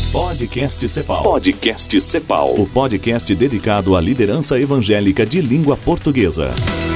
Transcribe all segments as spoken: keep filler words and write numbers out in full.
Podcast Cepal. Podcast Cepal. O podcast dedicado à liderança evangélica de língua portuguesa.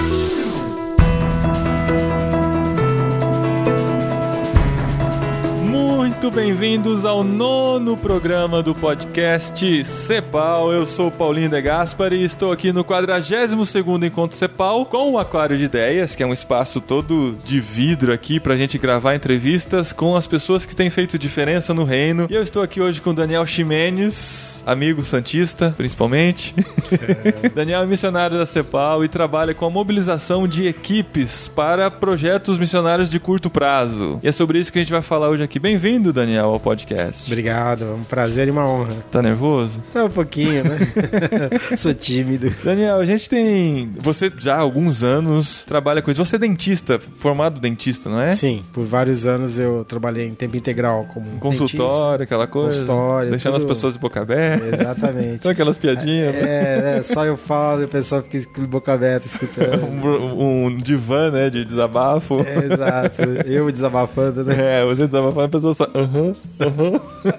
Muito bem-vindos ao nono programa do podcast Cepal. Eu sou Paulinho de Gaspari e estou aqui no quadragésimo segundo Encontro Cepal com o Aquário de Ideias, que é um espaço todo de vidro aqui pra gente gravar entrevistas com as pessoas que têm feito diferença no reino. E eu estou aqui hoje com o Daniel Ximenes, amigo santista, principalmente. É. Daniel é missionário da Cepal e trabalha com a mobilização de equipes para projetos missionários de curto prazo. E é sobre isso que a gente vai falar hoje aqui. Bem-vindo, Daniel, ao podcast. Obrigado, é um prazer e uma honra. Tá nervoso? Tá um pouquinho, né? Sou tímido. Daniel, a gente tem... Você já há alguns anos trabalha com isso. Você é dentista, formado dentista, não é? Sim, por vários anos eu trabalhei em tempo integral como consultório, dentista, aquela coisa. Consultório. Deixando tudo... as pessoas de boca aberta. Exatamente. São aquelas piadinhas. É, né? é, só eu falo e o pessoal fica de boca aberta escutando. um, um divã, né, de desabafo. É, exato. Eu desabafando, né? É, você desabafando, a pessoa só... Aham, aham.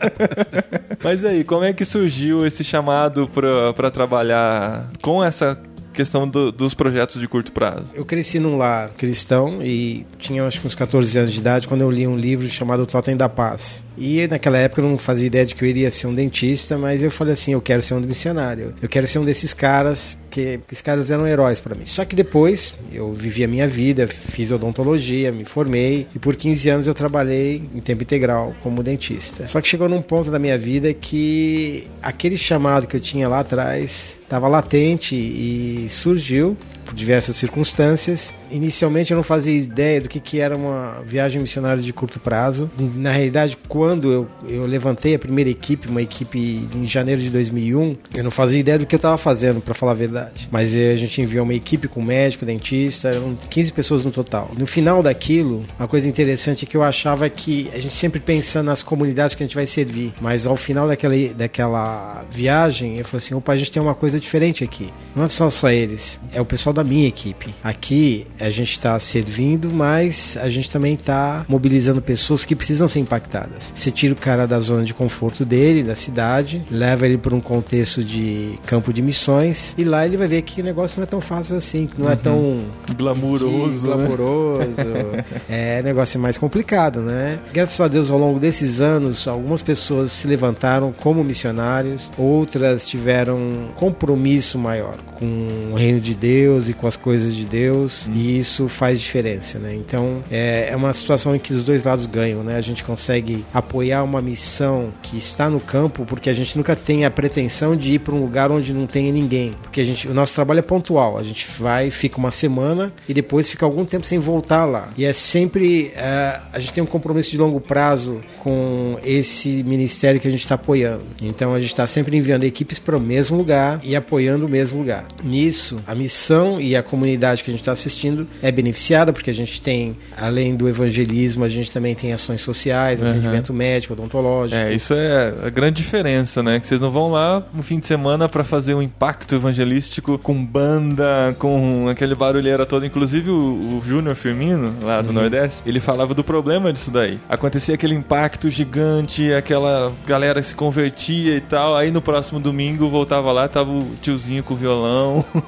Mas aí, como é que surgiu esse chamado pra, pra trabalhar com essa questão do, dos projetos de curto prazo? Eu cresci num lar cristão e tinha acho que uns catorze anos de idade quando eu li um livro chamado Totem da Paz. E naquela época eu não fazia ideia de que eu iria ser um dentista, mas eu falei assim, eu quero ser um missionário. Eu quero ser um desses caras, porque esses caras eram heróis para mim. Só que depois eu vivi a minha vida, fiz odontologia, me formei e por quinze anos eu trabalhei em tempo integral como dentista. Só que chegou num ponto da minha vida que aquele chamado que eu tinha lá atrás estava latente e surgiu por diversas circunstâncias. Inicialmente eu não fazia ideia do que, que era uma viagem missionária de curto prazo. Na realidade, quando eu, eu levantei a primeira equipe, uma equipe em janeiro de dois mil e um, eu não fazia ideia do que eu estava fazendo, para falar a verdade. Mas a gente enviou uma equipe com médico, dentista, eram quinze pessoas no total. No final daquilo, uma coisa interessante é que eu achava que a gente sempre pensa nas comunidades que a gente vai servir, mas ao final daquela, daquela viagem, eu falei assim, opa, a gente tem uma coisa diferente aqui. Não são só eles, é o pessoal da minha equipe. Aqui a gente está servindo, mas a gente também está mobilizando pessoas que precisam ser impactadas. Você tira o cara da zona de conforto dele, da cidade, leva ele para um contexto de campo de missões e lá ele vai ver que o negócio não é tão fácil assim, que não uhum. é tão glamouroso, glamouroso. Né? É negócio mais complicado, né? Graças a Deus, ao longo desses anos, algumas pessoas se levantaram como missionários, outras tiveram compromisso maior com o reino de Deus e com as coisas de Deus, hum. e isso faz diferença, né? Então, é, é uma situação em que os dois lados ganham, né? A gente consegue apoiar uma missão que está no campo, porque a gente nunca tem a pretensão de ir para um lugar onde não tenha ninguém, porque a gente, o nosso trabalho é pontual, a gente vai, fica uma semana e depois fica algum tempo sem voltar lá, e é sempre, é, a gente tem um compromisso de longo prazo com esse ministério que a gente está apoiando, então a gente está sempre enviando equipes para o mesmo lugar e apoiando o mesmo lugar. Nisso, a missão e a comunidade que a gente está assistindo é beneficiada, porque a gente tem, além do evangelismo, a gente também tem ações sociais, uhum. atendimento médico, odontológico. É, isso é a grande diferença, né? Que vocês não vão lá no fim de semana para fazer um impacto evangelístico com banda, com aquele barulheira todo. Inclusive o, o Júnior Firmino, lá do uhum. Nordeste, ele falava do problema disso daí. Acontecia aquele impacto gigante, aquela galera se convertia e tal, aí no próximo domingo voltava lá, tava o tiozinho com o violão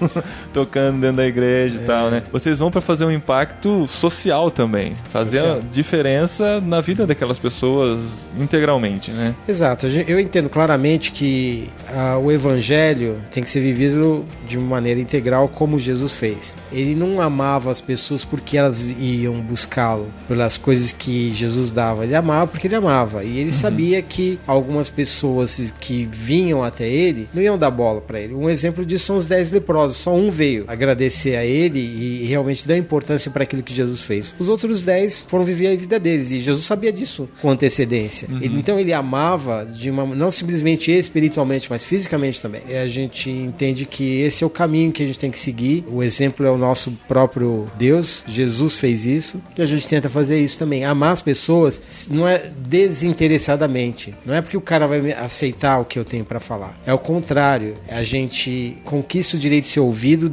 tocando dentro da igreja e é. tal, né? Vocês vão para fazer um impacto social também, fazer social. A diferença na vida daquelas pessoas integralmente, né? Exato, eu entendo claramente que uh, o evangelho tem que ser vivido de uma maneira integral como Jesus fez. Ele não amava as pessoas porque elas iam buscá-lo, pelas coisas que Jesus dava, ele amava porque ele amava, e ele uhum. sabia que algumas pessoas que vinham até ele não iam dar bola para ele. Um exemplo disso são os dez leprosos, só um veio agradecer a ele e realmente dar importância para aquilo que Jesus fez. Os outros dez foram viver a vida deles e Jesus sabia disso com antecedência. Uhum. Ele, então ele amava de uma, não simplesmente espiritualmente, mas fisicamente também. E a gente entende que esse é o caminho que a gente tem que seguir. O exemplo é o nosso próprio Deus. Jesus fez isso e a gente tenta fazer isso também. Amar as pessoas não é desinteressadamente. Não é porque o cara vai aceitar o que eu tenho para falar. É o contrário. A gente conquista o direito de ser ouvido depois de algum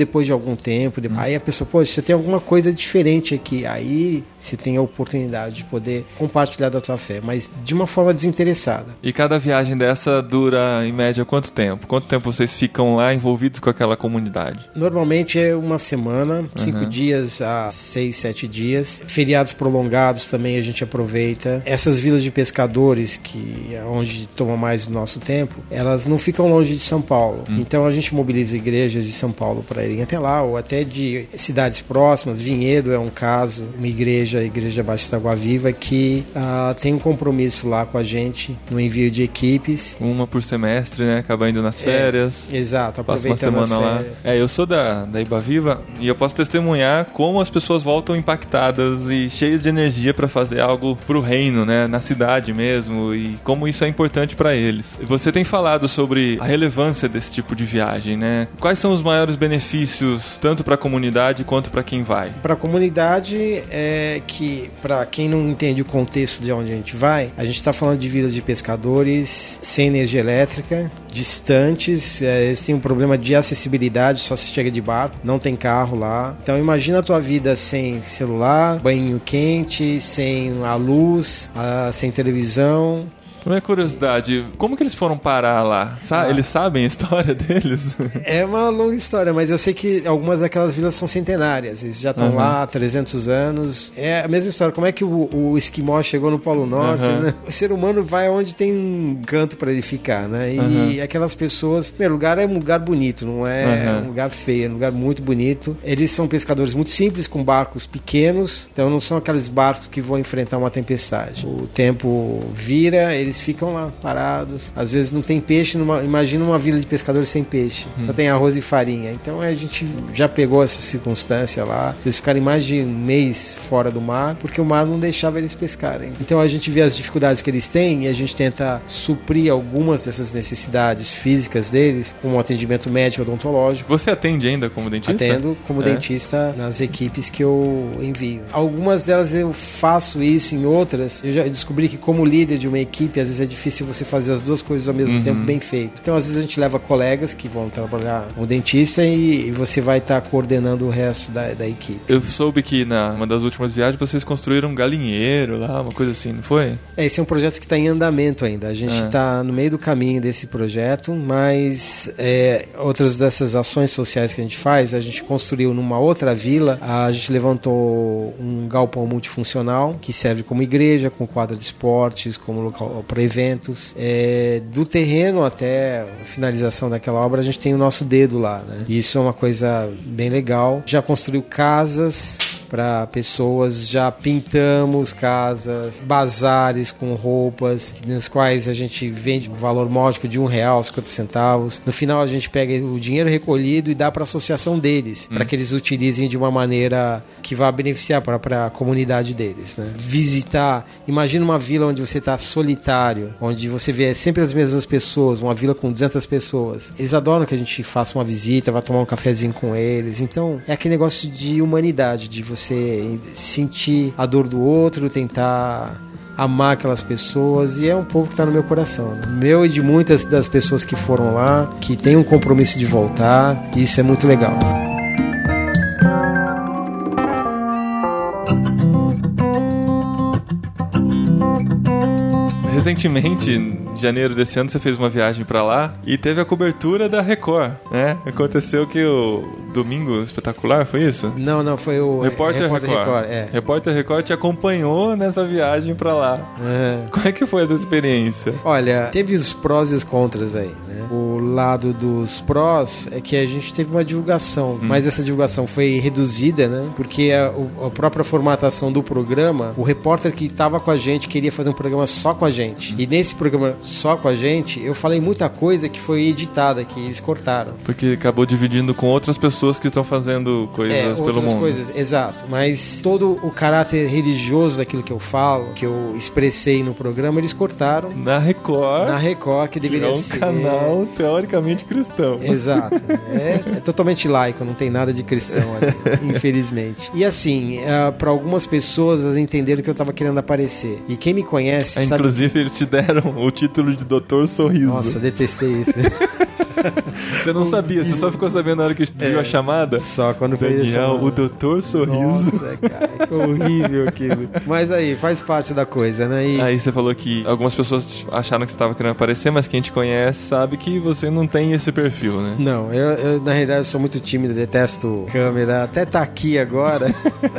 algum tempo, hum. aí a pessoa, pô, você tem alguma coisa diferente aqui, aí você tem a oportunidade de poder compartilhar da tua fé, mas de uma forma desinteressada. E cada viagem dessa dura, em média, quanto tempo? Quanto tempo vocês ficam lá envolvidos com aquela comunidade? Normalmente é uma semana, cinco uhum. dias a seis, sete dias. Feriados prolongados também a gente aproveita. Essas vilas de pescadores, que é onde toma mais do nosso tempo, elas não ficam longe de São Paulo. Hum. Então a gente mobiliza igrejas de São Paulo para irem até lá, ou até de cidades próximas. Vinhedo é um caso, uma igreja, a Igreja Batista Água Viva, que uh, tem um compromisso lá com a gente no envio de equipes. Uma por semestre, né? Acaba indo nas férias. É, exato, aproveitando as férias. Lá. É, eu sou da, da Iba Viva e eu posso testemunhar como as pessoas voltam impactadas e cheias de energia para fazer algo pro reino, né? Na cidade mesmo, e como isso é importante para eles. Você tem falado sobre a relevância desse tipo de viagem, né? Quais são os maiores benefícios, tanto para a comunidade quanto para quem vai? Para a comunidade, é que, para quem não entende o contexto de onde a gente vai, a gente está falando de vilas de pescadores sem energia elétrica, distantes, é, eles têm um problema de acessibilidade, só se chega de barco, não tem carro lá. Então imagina a tua vida sem celular, banho quente, sem a luz, a, sem televisão. Uma curiosidade, como que eles foram parar lá? Sa- ah. Eles sabem a história deles? É uma longa história, mas eu sei que algumas daquelas vilas são centenárias. Eles já estão uhum. lá há trezentos anos. É a mesma história. Como é que o, o esquimó chegou no Polo Norte, uhum. né? O ser humano vai onde tem um canto para ele ficar, né? E uhum. aquelas pessoas... Em primeiro lugar, é um lugar bonito, não é uhum. um lugar feio, é um lugar muito bonito. Eles são pescadores muito simples, com barcos pequenos. Então não são aqueles barcos que vão enfrentar uma tempestade. O tempo vira, eles ficam lá parados, às vezes não tem peixe, numa, imagina uma vila de pescadores sem peixe, hum. só tem arroz e farinha. Então a gente já pegou essa circunstância lá, eles ficarem mais de um mês fora do mar, porque o mar não deixava eles pescarem. Então a gente vê as dificuldades que eles têm e a gente tenta suprir algumas dessas necessidades físicas deles com um atendimento médico odontológico. Você atende ainda como dentista? Atendo como é. dentista nas equipes que eu envio. Algumas delas eu faço isso, em outras eu já descobri que como líder de uma equipe às vezes é difícil você fazer as duas coisas ao mesmo uhum. tempo bem feito. Então, às vezes a gente leva colegas que vão trabalhar como dentista e, e você vai estar tá coordenando o resto da, da equipe. Eu soube que na uma das últimas viagens vocês construíram um galinheiro lá, uma coisa assim, não foi? É, esse é um projeto que está em andamento ainda. A gente está é. no meio do caminho desse projeto, mas é, outras dessas ações sociais que a gente faz, a gente construiu numa outra vila, a gente levantou um galpão multifuncional que serve como igreja, com quadra de esportes, como local para eventos. É, do terreno até a finalização daquela obra, a gente tem o nosso dedo lá, né? E isso é uma coisa bem legal. Já construiu casas para pessoas, já pintamos casas, bazares com roupas, nas quais a gente vende um valor módico de um real, cinquenta centavos. No final a gente pega o dinheiro recolhido e dá para a associação deles, hum. para que eles utilizem de uma maneira que vá beneficiar para a comunidade deles, né? Visitar, imagina uma vila onde você está solitário, onde você vê sempre as mesmas pessoas, uma vila com duzentas pessoas. Eles adoram que a gente faça uma visita, vá tomar um cafezinho com eles. Então é aquele negócio de humanidade, de você Você sentir a dor do outro, tentar amar aquelas pessoas, e é um povo que está no meu coração, meu e de muitas das pessoas que foram lá, que tem um compromisso de voltar, e isso é muito legal. Recentemente, em janeiro desse ano, você fez uma viagem pra lá e teve a cobertura da Record, né? Aconteceu que o Domingo Espetacular, foi isso? Não, não, foi o Repórter, Repórter Record. Record é. Repórter Record te acompanhou nessa viagem pra lá. É. Como é que foi essa experiência? Olha, teve os prós e os contras aí, né? O lado dos prós é que a gente teve uma divulgação, hum. mas essa divulgação foi reduzida, né? Porque a, a própria formatação do programa, o repórter que estava com a gente queria fazer um programa só com a gente. E nesse programa só com a gente, eu falei muita coisa que foi editada, que eles cortaram. Porque acabou dividindo com outras pessoas que estão fazendo coisas é, pelo mundo. Coisas, exato. Mas todo o caráter religioso daquilo que eu falo, que eu expressei no programa, eles cortaram. Na Record. Na Record, que deveria que é um ser... canal teoricamente cristão. Exato. É, é totalmente laico, não tem nada de cristão ali, infelizmente. E assim, uh, para algumas pessoas, elas entenderam que eu tava querendo aparecer. E quem me conhece é, sabe... Inclusive, eles te deram o título de Doutor Sorriso. Nossa, detestei isso. Você não sabia, você só ficou sabendo na hora que viu é, a chamada? Só quando fez a chamada. O doutor Sorriso. Nossa, cara, que horrível aquilo. Mas aí, faz parte da coisa, né? E... Aí você falou que algumas pessoas acharam que você estava querendo aparecer, mas quem te conhece sabe que você não tem esse perfil, né? Não, eu, eu na realidade eu sou muito tímido, detesto câmera. Até tá aqui agora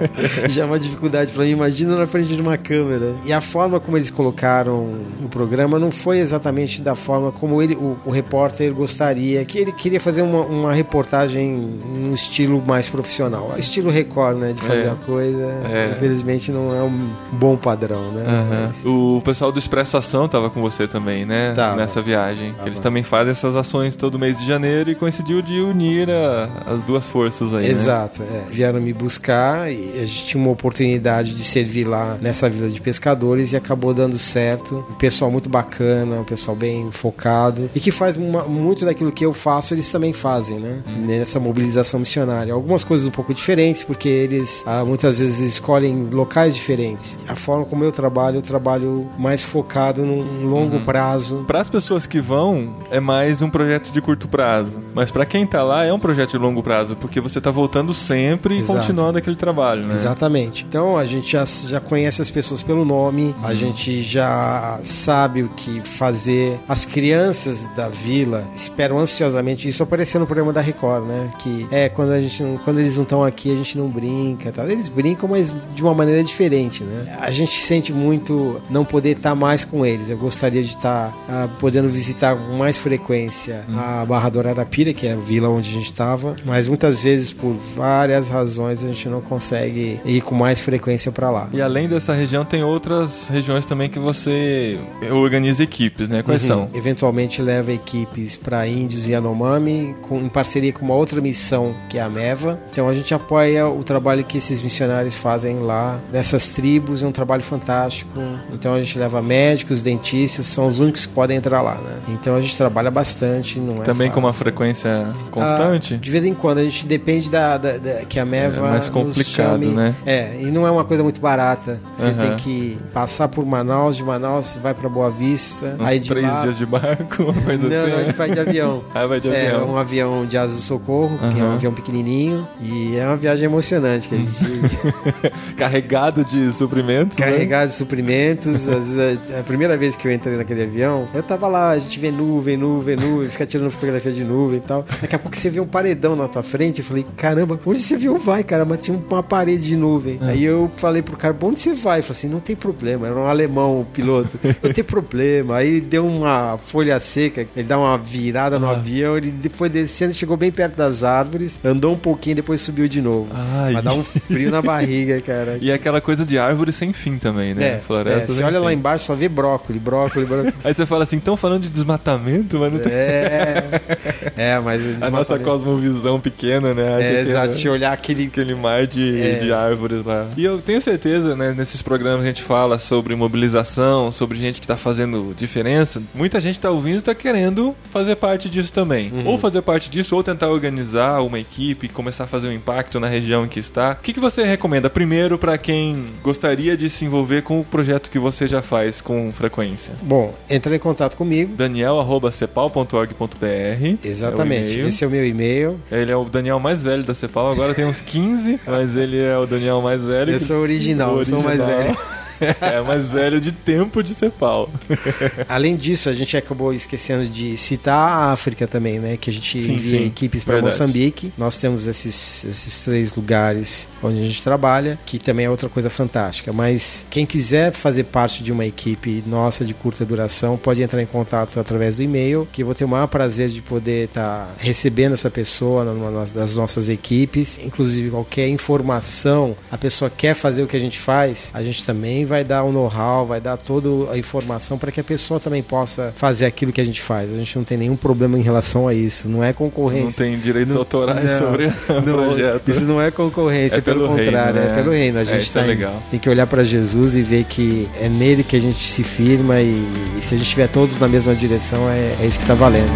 já é uma dificuldade pra mim. Imagina na frente de uma câmera. E a forma como eles colocaram o programa não foi exatamente da forma como ele, o, o repórter gostaria, que ele queria fazer uma, uma reportagem num estilo mais profissional. Estilo Record, né? De fazer é. a coisa. É. Infelizmente não é um bom padrão, né? Uhum. Mas... O pessoal do Expresso Ação tava com você também, né? Tava. Nessa viagem. Tava. Eles também fazem essas ações todo mês de janeiro e coincidiu de unir a, as duas forças aí, Exato, né? é. Vieram me buscar e a gente tinha uma oportunidade de servir lá nessa vila de pescadores e acabou dando certo. Um pessoal muito bacana, um pessoal bem focado e que faz uma, muito daquilo que eu faço, eles também fazem, né? Hum. Nessa mobilização missionária. Algumas coisas um pouco diferentes, porque eles ah, muitas vezes escolhem locais diferentes. A forma como eu trabalho, eu trabalho mais focado num longo uhum. prazo. Para as pessoas que vão, é mais um projeto de curto prazo. Mas para quem tá lá, é um projeto de longo prazo, porque você tá voltando sempre Exato. E continuando aquele trabalho, né? Exatamente. Então, a gente já, já conhece as pessoas pelo nome, uhum. a gente já sabe o que fazer. As crianças da vila esperam ansiosamente. Isso apareceu no programa da Record, né? Que é, quando, a gente não, quando eles não estão aqui, a gente não brinca. Tá? Eles brincam, mas de uma maneira diferente, né? A gente sente muito não poder estar mais com eles. Eu gostaria de estar uh, podendo visitar com mais frequência uhum. a Barra do Ararapira, que é a vila onde a gente estava, mas muitas vezes, por várias razões, a gente não consegue ir com mais frequência para lá. E além dessa região, tem outras regiões também que você organiza equipes, né? Quais uhum. são? Eventualmente leva equipes para índios e Yanomami, com, em parceria com uma outra missão, que é a MEVA. Então a gente apoia o trabalho que esses missionários fazem lá, nessas tribos, é um trabalho fantástico. Então a gente leva médicos, dentistas, são os únicos que podem entrar lá, né? Então a gente trabalha bastante, não é Também fácil. Com uma frequência constante? Ah, de vez em quando, a gente depende da, da, da que a MEVA é mais complicado, chame, né? É, e não é uma coisa muito barata. Você uhum. tem que passar por Manaus, de Manaus você vai pra Boa Vista. Uns aí de três lá... dias de barco, uma coisa não, assim. Não, a gente vai de avião. ah, vai de é, avião. É um avião de asa do socorro, uhum. que é um avião pequenininho, e é uma viagem emocionante que a gente... Carregado de suprimentos, Carregado né? de suprimentos. A, a primeira vez que eu entrei naquele avião, eu tava lá, a gente vê nuvem, nuvem, nuvem, fica tirando fotografia de nuvem e tal. Daqui a pouco você vê um paredão na tua frente, eu falei, caramba, onde esse avião vai, cara? Mas tinha uma parede de nuvem. É. Aí eu falei pro cara, onde você vai? Eu falei assim, não tem problema, era um alemão o piloto. Não tem problema. Aí ele deu uma folha seca, ele dá uma virada no ah. avião, ele foi descendo, chegou bem perto das árvores, andou um pouquinho, depois subiu de novo. Ai. Vai dar um frio na barriga, cara. E aquela coisa de árvore sem fim também, né? É, Floresta é, você olha fim. Lá embaixo, só vê brócolis, brócolis, brócolis. Aí você fala assim, estão falando de desmatamento, mas não tem... É, é mas... A nossa cosmovisão pequena, né? É, exato, se olhar aquele... Aquele mar de, é. de árvores lá. E eu tenho certeza, né, nesses programas a gente fala sobre mobilização, sobre gente que tá fazendo diferença. Muita gente tá ouvindo e tá querendo fazer parte disso também. Uhum. Ou fazer parte disso, ou tentar organizar uma equipe, começar a fazer um impacto na região em que está. O que, que você recomenda, primeiro, para quem gostaria de se envolver com o projeto que você já faz com frequência? Bom, entre em contato comigo. Daniel arroba cepal ponto org ponto br. Exatamente, é esse é o meu e-mail. Ele é o Daniel mais velho da Cepal, agora tem uns quinze, mas ele é o Daniel mais velho. Eu sou original, eu sou mais velho. É, mais velho de tempo de Cepal. Além disso, a gente acabou esquecendo de citar a África também, né? Que a gente sim, envia sim. equipes para Moçambique. Nós temos esses, esses três lugares onde a gente trabalha, que também é outra coisa fantástica. Mas quem quiser fazer parte de uma equipe nossa de curta duração, pode entrar em contato através do e-mail, que eu vou ter o maior prazer de poder estar tá recebendo essa pessoa numa das nossas equipes. Inclusive, qualquer informação, a pessoa quer fazer o que a gente faz, a gente também vai dar o know-how, vai dar toda a informação para que a pessoa também possa fazer aquilo que a gente faz. A gente não tem nenhum problema em relação a isso. Não é concorrência. Não tem direitos não, autorais não, sobre o projeto. Isso não é concorrência, é pelo, pelo contrário, reino, né? É pelo reino. A gente é, tá é em, legal. tem que olhar para Jesus e ver que é nele que a gente se firma e, e se a gente estiver todos na mesma direção, é, é isso que está valendo.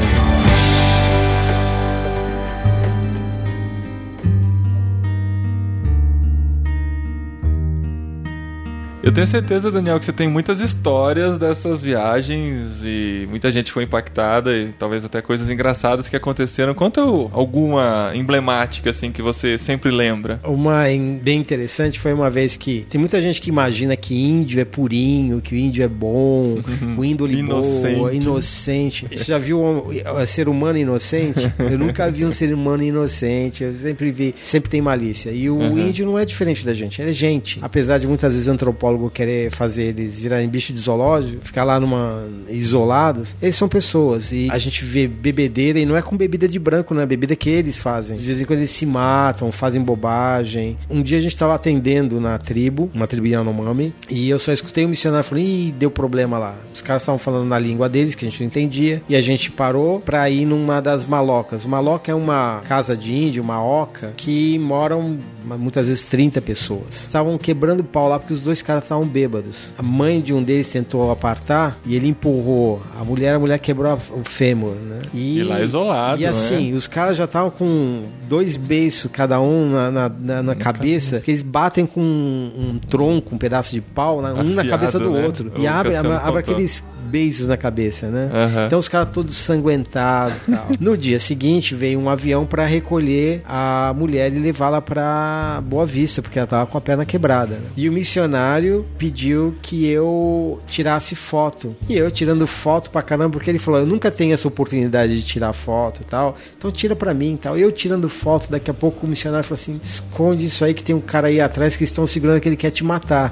Eu Eu tenho certeza, Daniel, que você tem muitas histórias dessas viagens e muita gente foi impactada e talvez até coisas engraçadas que aconteceram. Conta alguma emblemática, assim, que você sempre lembra. Uma bem interessante foi uma vez que tem muita gente que imagina que índio é purinho, que o índio é bom, o índole boa, inocente. Você já viu um, um ser humano inocente? Eu nunca vi um ser humano inocente. Eu sempre vi, sempre tem malícia. E o uhum. índio não é diferente da gente, ele é gente. Apesar de muitas vezes antropólogo querer fazer eles virarem bicho de zoológico, ficar lá numa isolados, eles são pessoas. E a gente vê bebedeira, e não é com bebida de branco, não é bebida que eles fazem. De vez em quando eles se matam, fazem bobagem. Um dia a gente estava atendendo na tribo, uma tribo Yanomami, e eu só escutei um missionário falando, ih, deu problema lá. Os caras estavam falando na língua deles, que a gente não entendia, e a gente parou pra ir numa das malocas. Maloca é uma casa de índio, uma oca, que moram muitas vezes trinta pessoas. Estavam quebrando pau lá porque os dois caras estavam bêbados. A mãe de um deles tentou apartar e ele empurrou a mulher, a mulher quebrou o fêmur, né? E, e lá isolado, E assim, né? Os caras já estavam com dois beiços cada um na, na, na, na cabeça, cabeça, que eles batem com um, um tronco, um pedaço de pau, né? Um Afiado, na cabeça do né? outro. O e abre, abre, abre aqueles beijos na cabeça, né? Uhum. Então os caras todos sanguentados e tal. No dia seguinte veio um avião pra recolher a mulher e levá-la pra Boa Vista, porque ela tava com a perna quebrada, né? E o missionário pediu que eu tirasse foto. E eu tirando foto pra caramba, porque ele falou, eu nunca tenho essa oportunidade de tirar foto e tal, então tira pra mim e tal. Eu tirando foto, daqui a pouco o missionário falou assim, esconde isso aí que tem um cara aí atrás que estão segurando que ele quer te matar.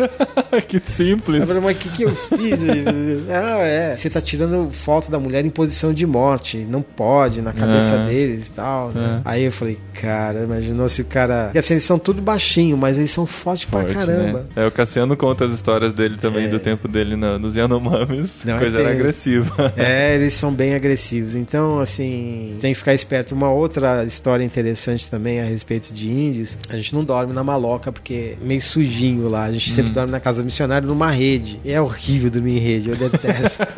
Que simples. Eu falei, mas o que que eu fiz? Ah, é. Você tá tirando foto da mulher em posição de morte. Não pode, na cabeça uhum. deles e tal. Né? Uhum. Aí eu falei, cara, imaginou se o cara... E assim, eles são tudo baixinho, mas eles são fortes Forte, pra caramba. Né? É, o Cassiano conta as histórias dele também, é. do tempo dele na, nos Yanomamis. Não, coisa é era agressiva. É, eles são bem agressivos. Então, assim, tem que ficar esperto. Uma outra história interessante também a respeito de índios, a gente não dorme na maloca porque é meio sujinho lá. A gente hum. sempre dorme na casa do missionário numa rede. E é horrível dormir em rede, eu detesto.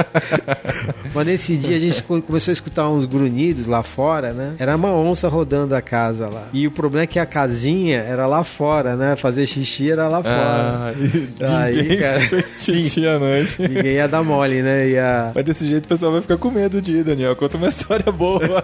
Mas nesse dia a gente começou a escutar uns grunhidos lá fora, né? Era uma onça rodando a casa lá. E o problema é que a casinha era lá fora, né? Fazer xixi era lá fora. Ah, aí, ninguém cara, xixi à noite. Ninguém ia dar mole, né? Ia... Mas desse jeito o pessoal vai ficar com medo de ir, Daniel. Conta uma história boa.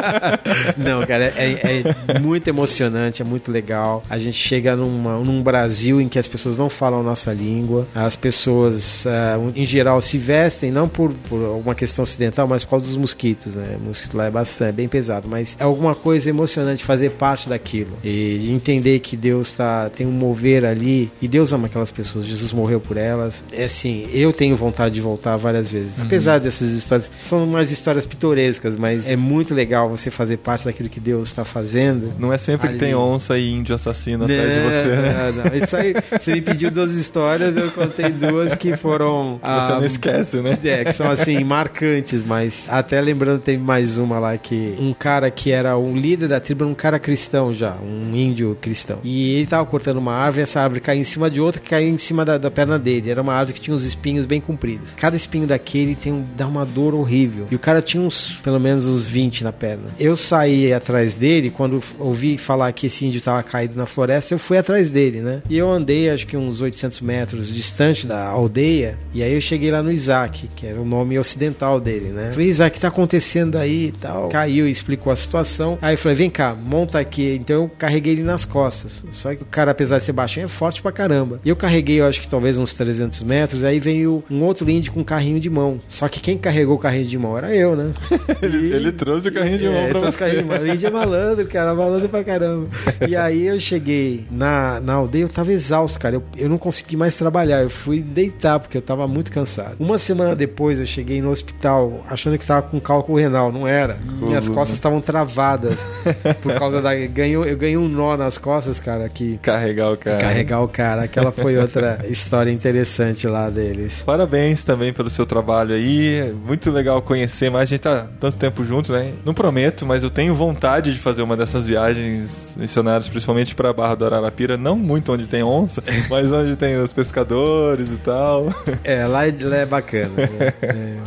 Não, cara, é, é muito emocionante, é muito legal. A gente chega numa, num Brasil em que as pessoas não falam a nossa língua. As pessoas, uh, em geral, se vestem, não por, por alguma questão ocidental, mas por causa dos mosquitos, né? O mosquito lá é bastante, é bem pesado, mas é alguma coisa emocionante fazer parte daquilo e de entender que Deus tá, tem um mover ali e Deus ama aquelas pessoas, Jesus morreu por elas. É assim, eu tenho vontade de voltar várias vezes, uhum. apesar dessas histórias, são umas histórias pitorescas, mas é muito legal você fazer parte daquilo que Deus está fazendo. Não é sempre ali. Que tem onça e índio assassino não, atrás de você, né? Não, não. Isso aí, você me pediu duas histórias, eu contei duas que foram... Você ah, não esquece, né? É, que são assim, marcantes, mas até lembrando, teve mais uma lá que um cara que era um líder da tribo, um cara cristão já, um índio cristão. E ele tava cortando uma árvore, essa árvore caiu em cima de outra que caiu em cima da, da perna dele. Era uma árvore que tinha uns espinhos bem compridos. Cada espinho daquele tem um, dá uma dor horrível. E o cara tinha uns, pelo menos uns vinte na perna. Eu saí atrás dele, quando ouvi falar que esse índio tava caído na floresta, eu fui atrás dele, né? E eu andei, acho que uns oitocentos metros distante da aldeia, e aí eu cheguei lá no Isaac, que era o nome ocidental dele, né? Falei, Isaac, o que tá acontecendo aí e tal? Caiu e explicou a situação. Aí eu falei, vem cá, monta aqui. Então eu carreguei ele nas costas. Só que o cara, apesar de ser baixinho, é forte pra caramba. E eu carreguei, eu acho que talvez uns trezentos metros, aí veio um outro índio com um carrinho de mão. Só que quem carregou o carrinho de mão era eu, né? ele, e... ele trouxe o carrinho de mão é, pra você. Carrinho de mão. O índio é malandro, cara, malandro pra caramba. E aí eu cheguei na, na aldeia, eu tava exausto, cara. Eu, eu não consegui mais trabalhar. Eu fui deitar, porque eu tava muito cansado. Uma semana depois, eu cheguei no hospital, achando que tava com cálculo renal. Não era. Uhum. Minhas costas estavam travadas. Por causa da... Ganhou, eu ganhei um nó nas costas, cara, que... Carregar o cara. Carregar o cara. Aquela foi outra história interessante lá deles. Parabéns também pelo seu trabalho aí. Muito legal conhecer mais. A gente tá tanto tempo juntos, né? Não prometo, mas eu tenho vontade de fazer uma dessas viagens missionárias, principalmente pra Barra do Ararapira. Não muito onde tem onça, mas onde tem os pescadores e tal. É, lá é, lá é bacana. Né? É, é uma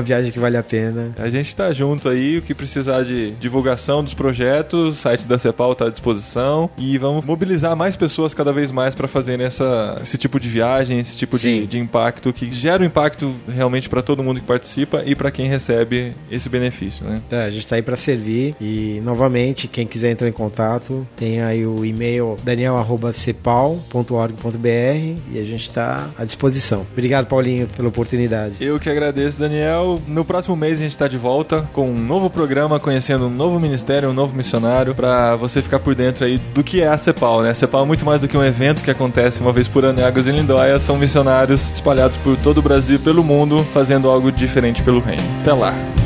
viagem que vale a pena. A gente tá junto aí, o que precisar de divulgação dos projetos, o site da CEPAL tá à disposição e vamos mobilizar mais pessoas cada vez mais para fazerem essa, esse tipo de viagem, esse tipo de, de impacto que gera um impacto realmente para todo mundo que participa e para quem recebe esse benefício, né? É, a gente tá aí para servir e, novamente, quem quiser entrar em contato, tem aí o e-mail daniel arroba cepal ponto org ponto b r e a gente está à disposição. Obrigado, Paulinho, pela oportunidade. Eu que agradeço, Daniel. No próximo mês a gente está de volta com um novo programa, conhecendo um novo ministério, um novo missionário, para você ficar por dentro aí do que é a CEPAL, né? A CEPAL é muito mais do que um evento que acontece uma vez por ano em Águas de Lindóia, são missionários espalhados por todo o Brasil e pelo mundo, fazendo algo diferente pelo reino. Até lá!